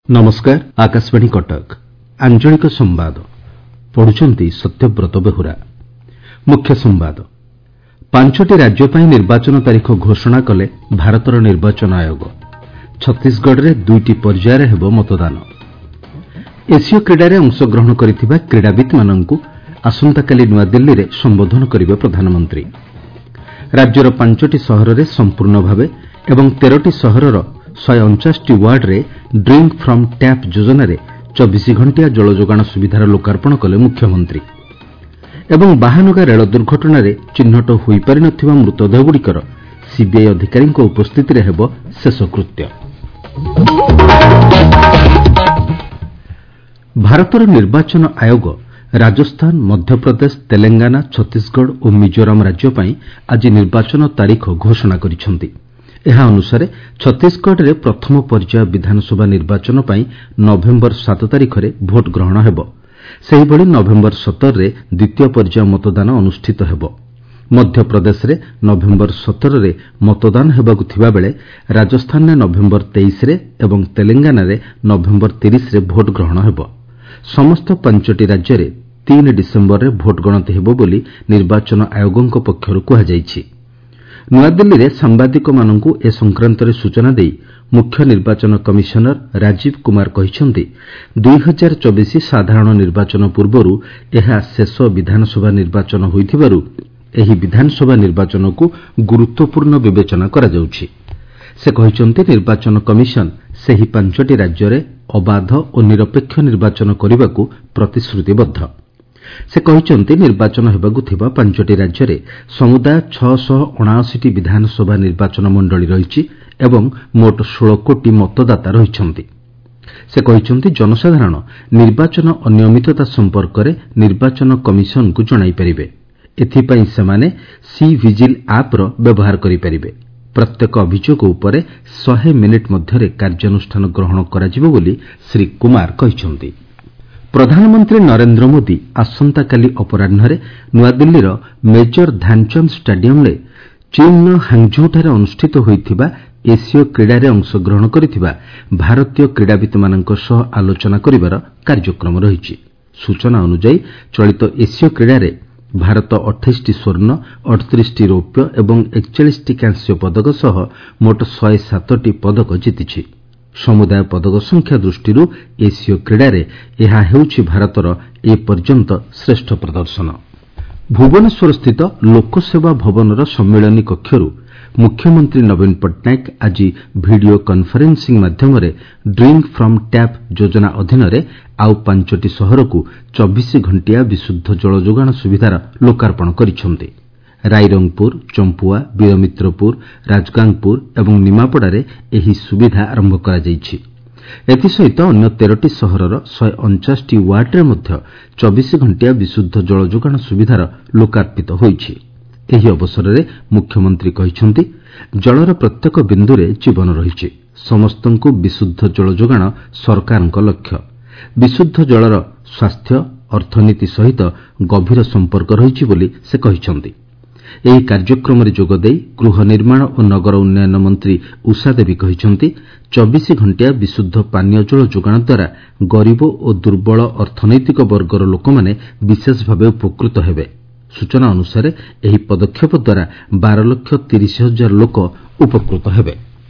नमस्कार आकाशवाणी कटक आंचलिक संवाद पढ़ुचंती सत्यव्रत बेहुरा। मुख्य संवाद पांचटी राज्य ପାଇଁ निर्वाचन तारीख घोषणा कले भारतर निर्वाचन आयोग। छत्तीसगढ़ रे दुईटी पर्यायर हेबो मतदान। एशिया क्रीडारे अंशग्रहण करिथिबा क्रीडावित माननकु आसंताकाली नुआदिल्ली रे संबोधन करिवे प्रधानमंत्री। राज्यर पांचटी सहर रे संपूर्ण भावे एवं 13टी सहरर 149टी वार्ड रे ड्रिंक फ्रॉम टैप योजना रे 24 घंटिया जल जोगाण सुविधार लोकार्पण कले मुख्यमंत्री। एवं बाहानगा रेल दुर्घटना रे चिन्हट होई पारि नथिबा मृतदेहगुड़िकर सीबीआई अधिकारी उपस्थिति रे हेबो शेषकृत्य। भारतर निर्वाचन आयोग राजस्थान, मध्यप्रदेश, तेलंगाना, छत्तीसगढ़ और मिजोराम राज्य ପାଇଁ ଆଜି ନିର୍ବାଚନ ତାରିଖ ଘୋଷଣା କରିଛନ୍ତି। ଏହା ଅନୁସାରେ ଛତିଶଗଡ଼ ରେ ପ୍ରଥମ ପର୍ଯ୍ୟାୟ ବିଧାନସଭା ନିର୍ବାଚନ ପାଇଁ ନଭେମ୍ବର 7 ତାରିଖରେ ଭୋଟ ଗ୍ରହଣ ହେବ। ସେହିଭଳି ନଭେମ୍ବର 17 ରେ ଦ୍ୱିତୀୟ ପର୍ଯ୍ୟାୟ ମତଦାନ ଅନୁଷ୍ଠିତ ହେବ। ମଧ୍ୟପ୍ରଦେଶରେ ନଭେମ୍ବର 17 ରେ ମତଦାନ ହେବାକୁ ଥିବାବେଳେ ରାଜସ୍ଥାନରେ ନଭେମ୍ବର 23 ରେ ଏବଂ ତେଲେଙ୍ଗାନାରେ ନଭେମ୍ବର 30 ରେ ଭୋଟ ଗ୍ରହଣ ହେବ। ସମସ୍ତ ପାଞ୍ଚଟି ରାଜ୍ୟରେ 3 ଡିସେମ୍ବରରେ ଭୋଟ ଗଣତି ହେବ ବୋଲି ନିର୍ବାଚନ ଆୟୋଗଙ୍କ ପକ୍ଷରୁ କୁହାଯାଇଛି। ନୂଆଦିଲ୍ଲୀରେ ସାମ୍ବାଦିକମାନଙ୍କୁ ଏ ସଂକ୍ରାନ୍ତରେ ସୂଚନା ଦେଇ ମୁଖ୍ୟ ନିର୍ବାଚନ କମିଶନର ରାଜୀବ କୁମାର କହିଛନ୍ତି 2024 ସାଧାରଣ ନିର୍ବାଚନ ପୂର୍ବରୁ ଏହା ଶେଷ ବିଧାନସଭା ନିର୍ବାଚନ ହୋଇଥିବାରୁ ଏହି ବିଧାନସଭା ନିର୍ବାଚନକୁ ଗୁରୁତ୍ୱପୂର୍ଣ୍ଣ ବିବେଚନା କରାଯାଉଛି। ସେ କହିଛନ୍ତି ନିର୍ବାଚନ କମିଶନ ସେହି ପାଞ୍ଚଟି ରାଜ୍ୟରେ ଅବାଧ ଓ ନିରପେକ୍ଷ ନିର୍ବାଚନ କରିବାକୁ ପ୍ରତିଶ୍ରୁତିବଦ୍ଧ। ସେ କହିଛନ୍ତି ନିର୍ବାଚନ ହେବାକୁ ଥିବା ପାଞ୍ଚଟି ରାଜ୍ୟରେ ସମୁଦାୟ 679ଟି ବିଧାନସଭା ନିର୍ବାଚନ ମଣ୍ଡଳୀ ରହିଛି ଏବଂ ମୋଟ 16 କୋଟି ମତଦାତା ରହିଛନ୍ତି। ସେ କହିଛନ୍ତି ଜନସାଧାରଣ ନିର୍ବାଚନ ଅନିୟମିତତା ସମ୍ପର୍କରେ ନିର୍ବାଚନ କମିଶନକୁ ଜଣାଇପାରିବେ। ଏଥିପାଇଁ ସେମାନେ ସି ଭିଜିଲ୍ ଆପ୍ର ବ୍ୟବହାର କରିପାରିବେ। ପ୍ରତ୍ୟେକ ଅଭିଯୋଗ ଉପରେ 100 ମିନିଟ୍ ମଧ୍ୟରେ କାର୍ଯ୍ୟାନୁଷ୍ଠାନ ଗ୍ରହଣ କରାଯିବ ବୋଲି ଶ୍ରୀ କୁମାର କହିଛନ୍ତି। ପ୍ରଧାନମନ୍ତ୍ରୀ ନରେନ୍ଦ୍ର ମୋଦି ଆସନ୍ତାକାଲି ଅପରାହ୍ନରେ ନୂଆଦିଲ୍ଲୀର ମେଜର ଧ୍ୟାନଚାନ୍ଦ ଷ୍ଟାଡିୟମରେ ଚୀନର ହାଙ୍ଗଝୋଉଠାରେ ଅନୁଷ୍ଠିତ ହୋଇଥିବା ଏସୀୟ କ୍ରୀଡ଼ାରେ ଅଂଶଗ୍ରହଣ କରିଥିବା ଭାରତୀୟ କ୍ରୀଡ଼ାବିତ୍ମାନଙ୍କ ସହ ଆଲୋଚନା କରିବାର କାର୍ଯ୍ୟକ୍ରମ ରହିଛି। ସୂଚନା ଅନୁଯାୟୀ ଚଳିତ ଏସୀୟ କ୍ରୀଡ଼ାରେ ଭାରତ 28ଟି ସ୍ୱର୍ଣ୍ଣ, 38ଟି ରୌପ୍ୟ ଏବଂ 41ଟି କାଂସ୍ୟ ପଦକ ସହ ମୋଟ 107ଟି ପଦକ ଜିତିଛି। ସମୁଦାୟ ପଦକ ସଂଖ୍ୟା ଦୃଷ୍ଟିରୁ ଏସୀୟ କ୍ରୀଡ଼ାରେ ଏହା ହେଉଛି ଭାରତର ଏପର୍ଯ୍ୟନ୍ତ ଶ୍ରେଷ୍ଠ ପ୍ରଦର୍ଶନ। ଭୁବନେଶ୍ୱରସ୍ଥିତ ଲୋକସେବା ଭବନର ସମ୍ମିଳନୀ କକ୍ଷରୁ ମୁଖ୍ୟମନ୍ତ୍ରୀ ନବୀନ ପଟ୍ଟନାୟକ ଆଜି ଭିଡିଓ କନ୍ଫରେନ୍ସିଂ ମାଧ୍ୟମରେ ଡ୍ରିଙ୍କ୍ ଫ୍ରମ୍ ଟ୍ୟାପ୍ ଯୋଜନା ଅଧୀନରେ ଆଉ 5ଟି ସହରକୁ 24 ଘଣ୍ଟିଆ ବିଶୁଦ୍ଧ ଜଳ ଯୋଗାଣ ସୁବିଧାର ଲୋକାର୍ପଣ କରିଛନ୍ତି। ରାଇରଙ୍ଗପୁର, ଚମ୍ପୁଆ, ବୀରମିତ୍ରପୁର, ରାଜଗାଙ୍ଗପୁର ଏବଂ ନିମାପଡ଼ାରେ ଏହି ସୁବିଧା ଆରମ୍ଭ କରାଯାଇଛି। ଏଥିସହିତ ଅନ୍ୟ 13ଟି ସହରର 149ଟି ୱାର୍ଡରେ ମଧ୍ୟ 24 ଘଣ୍ଟିଆ ବିଶୁଦ୍ଧ ଜଳ ଯୋଗାଣ ସୁବିଧାର ଲୋକାର୍ପିତ ହୋଇଛି। ଏହି ଅବସରରେ ମୁଖ୍ୟମନ୍ତ୍ରୀ କହିଛନ୍ତି ଜଳର ପ୍ରତ୍ୟେକ ବିନ୍ଦୁରେ ଜୀବନ ରହିଛି। ସମସ୍ତଙ୍କୁ ବିଶୁଦ୍ଧ ଜଳ ଯୋଗାଣ ସରକାରଙ୍କ ଲକ୍ଷ୍ୟ। ବିଶୁଦ୍ଧ ଜଳର ସ୍ୱାସ୍ଥ୍ୟ ଅର୍ଥନୀତି ସହିତ ଗଭୀର ସମ୍ପର୍କ ରହିଛି ବୋଲି ସେ କହିଛନ୍ତି। ଏହି କାର୍ଯ୍ୟକ୍ରମରେ ଯୋଗଦେଇ ଗୃହ ନିର୍ମାଣ ଓ ନଗର ଉନ୍ନୟନ ମନ୍ତ୍ରୀ ଉଷା ଦେବୀ କହିଛନ୍ତି 24 ଘଣ୍ଟିଆ ବିଶୁଦ୍ଧ ପାନୀୟ ଜଳ ଯୋଗାଣ ଦ୍ୱାରା ଗରିବ ଓ ଦୁର୍ବଳ ଅର୍ଥନୈତିକ ବର୍ଗର ଲୋକମାନେ ବିଶେଷ ଭାବେ ଉପକୃତ ହେବେ। ସୂଚନା ଅନୁସାରେ ଏହି ପଦକ୍ଷେପ ଦ୍ୱାରା 12,30,000 ଲୋକ ଉପକୃତ ହେବେ।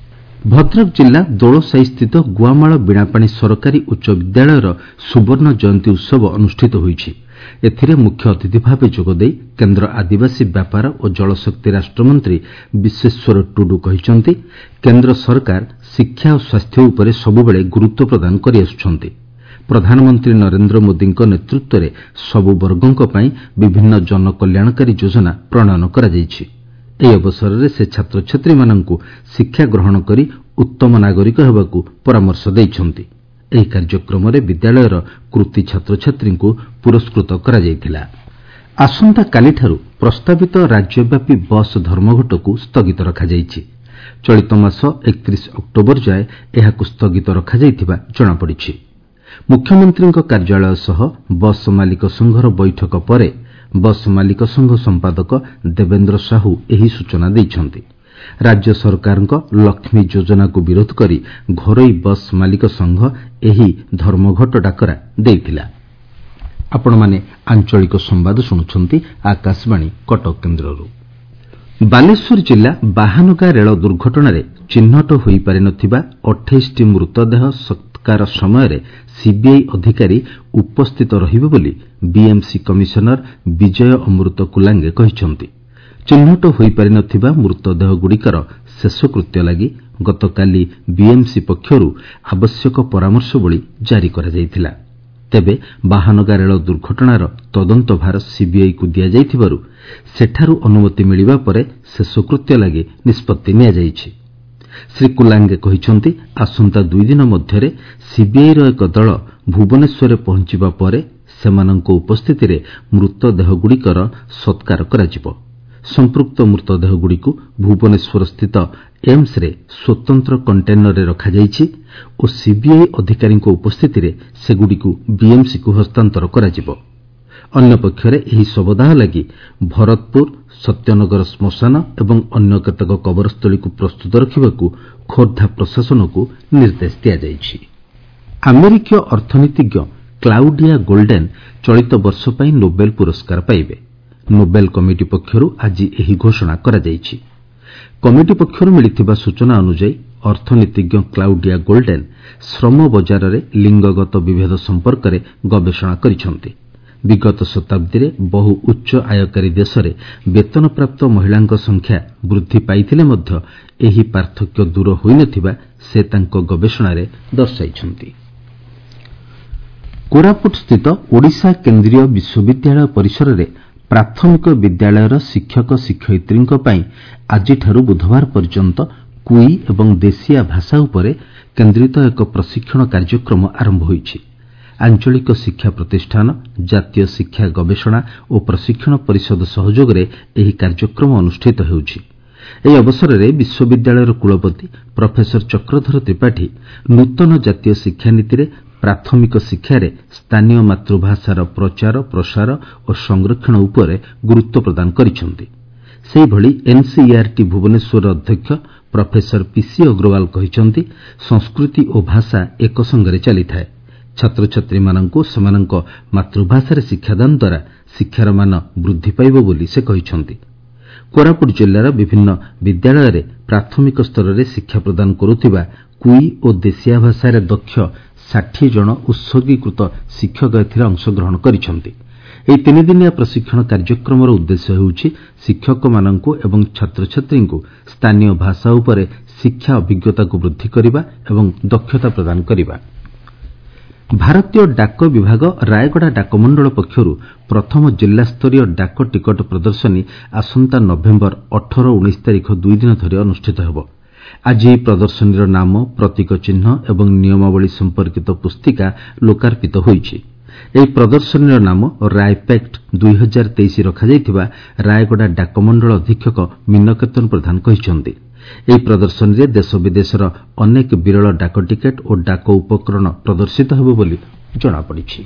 ଭଦ୍ରକ ଜିଲ୍ଲା ଦୋଳସାହିସ୍ଥିତ ଗୁଆମାଳ ବୀଣାପାଣି ସରକାରୀ ଉଚ୍ଚ ବିଦ୍ୟାଳୟର ସୁବର୍ଣ୍ଣ ଜୟନ୍ତୀ ଉତ୍ସବ ଅନୁଷ୍ଠିତ ହୋଇଛି। ଏଥିରେ ମୁଖ୍ୟ ଅତିଥି ଭାବେ ଯୋଗଦେଇ କେନ୍ଦ୍ର ଆଦିବାସୀ ବ୍ୟାପାର ଓ ଜଳଶକ୍ତି ରାଷ୍ଟ୍ରମନ୍ତ୍ରୀ ବିଶ୍ୱେଶ୍ୱର ଟୁଡୁ କହିଛନ୍ତି କେନ୍ଦ୍ର ସରକାର ଶିକ୍ଷା ଓ ସ୍ୱାସ୍ଥ୍ୟ ଉପରେ ସବୁବେଳେ ଗୁରୁତ୍ୱ ପ୍ରଦାନ କରିଆସୁଛନ୍ତି। ପ୍ରଧାନମନ୍ତ୍ରୀ ନରେନ୍ଦ୍ର ମୋଦିଙ୍କ ନେତୃତ୍ୱରେ ସବୁ ବର୍ଗଙ୍କ ପାଇଁ ବିଭିନ୍ନ ଜନକଲ୍ୟାଣକାରୀ ଯୋଜନା ପ୍ରଣୟନ କରାଯାଇଛି। ଏହି ଅବସରରେ ସେ ଛାତ୍ରଛାତ୍ରୀମାନଙ୍କୁ ଶିକ୍ଷା ଗ୍ରହଣ କରି ଉତ୍ତମ ନାଗରିକ ହେବାକୁ ପରାମର୍ଶ ଦେଇଛନ୍ତି। ଏହି କାର୍ଯ୍ୟକ୍ରମରେ ବିଦ୍ୟାଳୟର କୃତୀ ଛାତ୍ରଛାତ୍ରୀଙ୍କୁ ପୁରସ୍କୃତ କରାଯାଇଥିଲା। ଆସନ୍ତାକାଲିଠାରୁ ପ୍ରସ୍ତାବିତ ରାଜ୍ୟବ୍ୟାପୀ ବସ୍ ଧର୍ମଘଟକୁ ସ୍ଥଗିତ ରଖାଯାଇଛି। ଚଳିତ ମାସ 31 ଅକ୍ଟୋବର ଯାଏ ଏହାକୁ ସ୍ଥଗିତ ରଖାଯାଇଥିବା ଜଣାପଡ଼ିଛି। ମୁଖ୍ୟମନ୍ତ୍ରୀଙ୍କ କାର୍ଯ୍ୟାଳୟ ସହ ବସ୍ ମାଲିକ ସଂଘର ବୈଠକ ପରେ ବସ୍ ମାଲିକ ସଂଘ ସମ୍ପାଦକ ଦେବେନ୍ଦ୍ର ସାହୁ ଏହି ସୂଚନା ଦେଇଛନ୍ତି। राज्य सरकारଙ୍କ लक्ष्मी योजना को विरोध करी घरोई बस मालिक संघ ଏହି ଧର୍ମଘଟ ଡାକରା ଦେଇଥିଲା। ଆପଣମାନେ ଆଞ୍ଚଳିକ ସମ୍ବାଦ ଶୁଣୁଛନ୍ତି ଆକାଶବାଣୀ କଟକ କେନ୍ଦ୍ରରୁ। ବାଲେଶ୍ୱର ଜିଲ୍ଲା ବାହାନଗା ରେଳ ଦୁର୍ଘଟଣାରେ ଚିହ୍ନଟ ହୋଇପାରିନଥିବା 28ଟି ମୃତଦେହ ସତ୍କାର ସମୟରେ ସିବିଆଇ ଅଧିକାରୀ ଉପସ୍ଥିତ ରହିବେ ବୋଲି ବିଏମ୍ସି କମିଶନର ବିଜୟ ଅମୃତ କୁଲାଙ୍ଗେ କହିଛନ୍ତି। ଚିହ୍ନଟ ହୋଇପାରିନଥିବା ମୃତଦେହଗୁଡ଼ିକର ଶେଷକୃତ୍ୟ ଲାଗି ଗତକାଲି ବିଏମ୍ସି ପକ୍ଷରୁ ଆବଶ୍ୟକ ପରାମର୍ଶବଳୀ ଜାରି କରାଯାଇଥିଲା। ତେବେ ବାହାନଗା ରେଳ ଦୁର୍ଘଟଣାର ତଦନ୍ତ ଭାର ସିବିଆଇକୁ ଦିଆଯାଇଥିବାରୁ ସେଠାରୁ ଅନୁମତି ମିଳିବା ପରେ ଶେଷକୃତ୍ୟ ଲାଗି ନିଷ୍ପତ୍ତି ନିଆଯାଇଛି। ଶ୍ରୀ କୁଲାଙ୍ଗେ କହିଛନ୍ତି, ଆସନ୍ତା 2 ଦିନ ମଧ୍ୟରେ ସିବିଆଇର ଏକ ଦଳ ଭୁବନେଶ୍ୱରରେ ପହଞ୍ଚିବା ପରେ ସେମାନଙ୍କ ଉପସ୍ଥିତିରେ ମୃତଦେହଗୁଡ଼ିକର ସତ୍କାର କରାଯିବ। ସମ୍ପୃକ୍ତ ମୃତଦେହଗୁଡ଼ିକୁ ଭୁବନେଶ୍ୱରସ୍ଥିତ ଏମ୍ସରେ ସ୍ୱତନ୍ତ୍ର କଣ୍ଟେନରରେ ରଖାଯାଇଛି ଓ ସିବିଆଇ ଅଧିକାରୀଙ୍କ ଉପସ୍ଥିତିରେ ସେଗୁଡ଼ିକୁ ବିଏମ୍ସିକୁ ହସ୍ତାନ୍ତର କରାଯିବ। ଅନ୍ୟପକ୍ଷରେ ଏହି ଶବଦାହ ଲାଗି ଭରତପୁର, ସତ୍ୟନଗର ଶ୍ମଶାନ ଏବଂ ଅନ୍ୟ କେତେକ କବରସ୍ଥଳୀକୁ ପ୍ରସ୍ତୁତ ରଖିବାକୁ ଖୋର୍ଦ୍ଧା ପ୍ରଶାସନକୁ ନିର୍ଦ୍ଦେଶ ଦିଆଯାଇଛି। ଆମେରିକୀୟ ଅର୍ଥନୀତିଜ୍ଞ କ୍ଲାଉଡିଆ ଗୋଲ୍ଡେନ୍ ଚଳିତ ବର୍ଷ ପାଇଁ ନୋବେଲ ପୁରସ୍କାର ପାଇବେ। ନୋବେଲ କମିଟି ପକ୍ଷରୁ ଆଜି ଏହି ଘୋଷଣା କରାଯାଇଛି। କମିଟି ପକ୍ଷରୁ ମିଳିଥିବା ସୂଚନା ଅନୁଯାୟୀ ଅର୍ଥନୀତିଜ୍ଞ କ୍ଲାଉଡିଆ ଗୋଲ୍ଡେନ୍ ଶ୍ରମ ବଜାରରେ ଲିଙ୍ଗଗତ ବିଭେଦ ସମ୍ପର୍କରେ ଗବେଷଣା କରିଛନ୍ତି। ବିଗତ ଶତାବ୍ଦୀରେ ବହୁ ଉଚ୍ଚ ଆୟକାରୀ ଦେଶରେ ବେତନପ୍ରାପ୍ତ ମହିଳାଙ୍କ ସଂଖ୍ୟା ବୃଦ୍ଧି ପାଇଥିଲେ ମଧ୍ୟ ଏହି ପାର୍ଥକ୍ୟ ଦୂର ହୋଇନଥିବା ସେ ତାଙ୍କ ଗବେଷଣାରେ ଦର୍ଶାଇଛନ୍ତି। କୋରାପୁଟସ୍ଥିତ ଓଡ଼ିଶା କେନ୍ଦ୍ରୀୟ ବିଶ୍ୱବିଦ୍ୟାଳୟ ପରିସରରେ ପ୍ରାଥମିକ ବିଦ୍ୟାଳୟର ଶିକ୍ଷକ ଶିକ୍ଷୟିତ୍ରୀଙ୍କ ପାଇଁ ଆଜିଠାରୁ ବୁଧବାର ପର୍ଯ୍ୟନ୍ତ କୁଇ ଏବଂ ଦେଶିଆ ଭାଷା ଉପରେ କେନ୍ଦ୍ରିତ ଏକ ପ୍ରଶିକ୍ଷଣ କାର୍ଯ୍ୟକ୍ରମ ଆରମ୍ଭ ହୋଇଛି। ଆଞ୍ଚଳିକ ଶିକ୍ଷା ପ୍ରତିଷ୍ଠାନ, ଜାତୀୟ ଶିକ୍ଷା ଗବେଷଣା ଓ ପ୍ରଶିକ୍ଷଣ ପରିଷଦ ସହଯୋଗରେ ଏହି କାର୍ଯ୍ୟକ୍ରମ ଅନୁଷ୍ଠିତ ହେଉଛି। ଏହି ଅବସରରେ ବିଶ୍ୱବିଦ୍ୟାଳୟର କୁଳପତି ପ୍ରଫେସର ଚକ୍ରଧର ତ୍ରିପାଠୀ ନୂତନ ଜାତୀୟ ଶିକ୍ଷାନୀତିରେ ପ୍ରାଥମିକ ଶିକ୍ଷାରେ ସ୍ଥାନୀୟ ମାତୃଭାଷାର ପ୍ରଚାର, ପ୍ରସାର ଓ ସଂରକ୍ଷଣ ଉପରେ ଗୁରୁତ୍ୱ ପ୍ରଦାନ କରିଛନ୍ତି। ସେହିଭଳି ଏନ୍ସିଇଆର୍ଟି ଭୁବନେଶ୍ୱରର ଅଧ୍ୟକ୍ଷ ପ୍ରଫେସର ପିସି ଅଗ୍ରୱାଲ କହିଛନ୍ତି, ସଂସ୍କୃତି ଓ ଭାଷା ଏକ ସଙ୍ଗରେ ଚାଲିଥାଏ। ଛାତ୍ରଛାତ୍ରୀମାନଙ୍କୁ ସେମାନଙ୍କ ମାତୃଭାଷାରେ ଶିକ୍ଷାଦାନ ଦ୍ୱାରା ଶିକ୍ଷାର ମାନ ବୃଦ୍ଧି ପାଇବ ବୋଲି ସେ କହିଛନ୍ତି। କୋରାପୁଟ ଜିଲ୍ଲାର ବିଭିନ୍ନ ବିଦ୍ୟାଳୟରେ ପ୍ରାଥମିକ ସ୍ତରରେ ଶିକ୍ଷା ପ୍ରଦାନ କରୁଥିବା କୁଇ ଓ ଦେଶିଆ ଭାଷାରେ ଦକ୍ଷ 60 ଜଣ ଉତ୍ସର୍ଗୀକୃତ ଶିକ୍ଷକ ଏଥିରେ ଅଂଶଗ୍ରହଣ କରିଛନ୍ତି। ଏହି 3 ଦିନିଆ ପ୍ରଶିକ୍ଷଣ କାର୍ଯ୍ୟକ୍ରମର ଉଦ୍ଦେଶ୍ୟ ହେଉଛି ଶିକ୍ଷକମାନଙ୍କୁ ଏବଂ ଛାତ୍ରଛାତ୍ରୀଙ୍କୁ ସ୍ଥାନୀୟ ଭାଷା ଉପରେ ଶିକ୍ଷା ଅଭିଜ୍ଞତାକୁ ବୃଦ୍ଧି କରିବା ଏବଂ ଦକ୍ଷତା ପ୍ରଦାନ କରିବା। ଭାରତୀୟ ଡାକ ବିଭାଗ ରାୟଗଡ଼ା ଡାକମଣ୍ଡଳ ପକ୍ଷରୁ ପ୍ରଥମ ଜିଲ୍ଲାସ୍ତରୀୟ ଡାକ ଟିକଟ ପ୍ରଦର୍ଶନୀ ଆସନ୍ତା ନଭେମ୍ବର 18-19 ତାରିଖ 2 ଦିନ ଧରି ଅନୁଷ୍ଠିତ ହେବ। ଆଜି ଏହି ପ୍ରଦର୍ଶନୀର ନାମ, ପ୍ରତୀକ ଚିହ୍ନ ଏବଂ ନିୟମାବଳୀ ସମ୍ପର୍କିତ ପୁସ୍ତିକା ଲୋକାର୍ପିତ ହୋଇଛି। ଏହି ପ୍ରଦର୍ଶନୀର ନାମ ରାୟପେକ୍ଟ 2023 ରଖାଯାଇଥିବା ରାୟଗଡ଼ା ଡାକମଣ୍ଡଳ ଅଧୀକ୍ଷକ ମୀନକେତନ ପ୍ରଧାନ କହିଛନ୍ତି। ଏହି ପ୍ରଦର୍ଶନୀରେ ଦେଶ ବିଦେଶର ଅନେକ ବିରଳ ଡାକ ଟିକେଟ ଓ ଡାକ ଉପକରଣ ପ୍ରଦର୍ଶିତ ହେବ ବୋଲି ଜଣାପଡ଼ିଛି।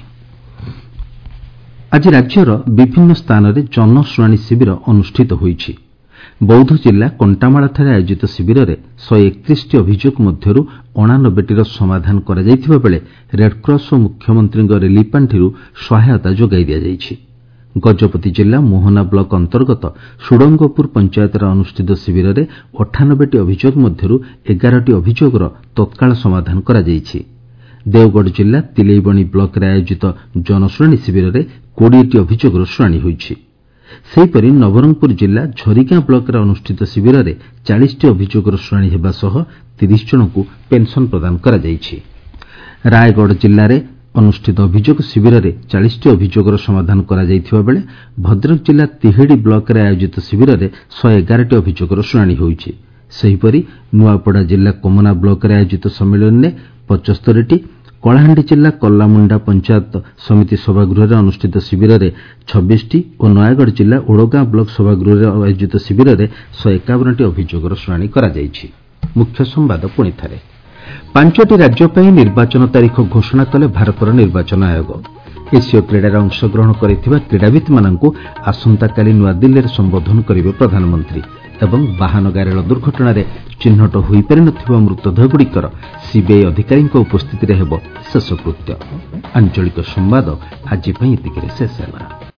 ଆଜି ରାଜ୍ୟର ବିଭିନ୍ନ ସ୍ଥାନରେ ଜନଶୁଣାଣି ଶିବିର ଅନୁଷ୍ଠିତ ହୋଇଛି। ବୌଦ୍ଧ ଜିଲ୍ଲା କଣ୍ଟାମାଳଠାରେ ଆୟୋଜିତ ଶିବିରରେ 131ଟି ଅଭିଯୋଗ ମଧ୍ୟରୁ 89ଟିର ସମାଧାନ କରାଯାଇଥିବା ବେଳେ ରେଡ୍କ୍ରସ ଓ ମୁଖ୍ୟମନ୍ତ୍ରୀଙ୍କ ରିଲିଫ୍ ପାଣ୍ଠିରୁ ସହାୟତା ଯୋଗାଇ ଦିଆଯାଇଛି। ଗଜପତି ଜିଲ୍ଲା ମୋହନା ବ୍ଲକ ଅନ୍ତର୍ଗତ ସୁଡ଼ଙ୍ଗପୁର ପଞ୍ଚାୟତରେ ଅନୁଷ୍ଠିତ ଶିବିରରେ 98ଟି ଅଭିଯୋଗ ମଧ୍ୟରୁ 11ଟି ଅଭିଯୋଗର ତତ୍କାଳ ସମାଧାନ କରାଯାଇଛି। ଦେଓଗଡ଼ ଜିଲ୍ଲା ତିଲେଇବଣି ବ୍ଲକରେ ଆୟୋଜିତ ଜନଶୁଣାଣି ଶିବିରରେ 20ଟି ଅଭିଯୋଗର ଶୁଣାଣି ହୋଇଛି। ସେହିପରି ନବରଙ୍ଗପୁର ଜିଲ୍ଲା ଝରିଗାଁ ବ୍ଲକରେ ଅନୁଷ୍ଠିତ ଶିବିରରେ 40ଟି ଅଭିଯୋଗର ଶୁଣାଣି ହେବା ସହ 30 ଜଣଙ୍କୁ ପେନ୍ସନ୍ ପ୍ରଦାନ କରାଯାଇଛି। ରାୟଗଡ଼ ଜିଲ୍ଲାରେ ଅନୁଷ୍ଠିତ ଅଭିଯୋଗ ଶିବିରରେ 40ଟି ଅଭିଯୋଗର ସମାଧାନ କରାଯାଇଥିବା ବେଳେ ଭଦ୍ରକ ଜିଲ୍ଲା ତିହିଡ଼ି ବ୍ଲକରେ ଆୟୋଜିତ ଶିବିରରେ 111ଟି ଅଭିଯୋଗର ଶୁଣାଣି ହୋଇଛି। ସେହିପରି ନୂଆପଡ଼ା ଜିଲ୍ଲା କମନା ବ୍ଲକରେ ଆୟୋଜିତ ସମ୍ମିଳନୀରେ 75ଟି, କଳାହାଣ୍ଡି ଜିଲ୍ଲା କଲାମୁଣ୍ଡା ପଞ୍ଚାୟତ ସମିତି ସଭାଗୃହରେ ଅନୁଷ୍ଠିତ ଶିବିରରେ 26ଟି ଓ ନୟାଗଡ଼ ଜିଲ୍ଲା ଓଡ଼ଗାଁ ବ୍ଲକ ସଭାଗୃହରେ ଆୟୋଜିତ ଶିବିରରେ 151ଟି ଅଭିଯୋଗର ଶୁଣାଣି କରାଯାଇଛି। ମୁଖ୍ୟ ସମ୍ବାଦ ପୁଣିଥରେ। 5ଟି ରାଜ୍ୟ ପାଇଁ ନିର୍ବାଚନ ତାରିଖ ଘୋଷଣା କଲେ ଭାରତର ନିର୍ବାଚନ ଆୟୋଗ। ଏସୀୟ କ୍ରୀଡ଼ାରେ ଅଂଶଗ୍ରହଣ କରିଥିବା କ୍ରୀଡ଼ାବିତ୍ମାନଙ୍କୁ ଆସନ୍ତାକାଲି ନୂଆଦିଲ୍ଲୀରେ ସମ୍ବୋଧନ କରିବେ ପ୍ରଧାନମନ୍ତ୍ରୀ। ଏବଂ ବାହାନଗା ରେଳ ଦୁର୍ଘଟଣାରେ ଚିହ୍ନଟ ହୋଇପାରିନଥିବା ମୃତଦେହଗୁଡ଼ିକର ସିବିଆଇ ଅଧିକାରୀଙ୍କ ଉପସ୍ଥିତିରେ ହେବ ଶେଷକୃତ୍ୟ। ଆଞ୍ଚଳିକ ସମ୍ବାଦ ଆଜି ପାଇଁ ଏତିକିରେ ଶେଷ ହେଲା।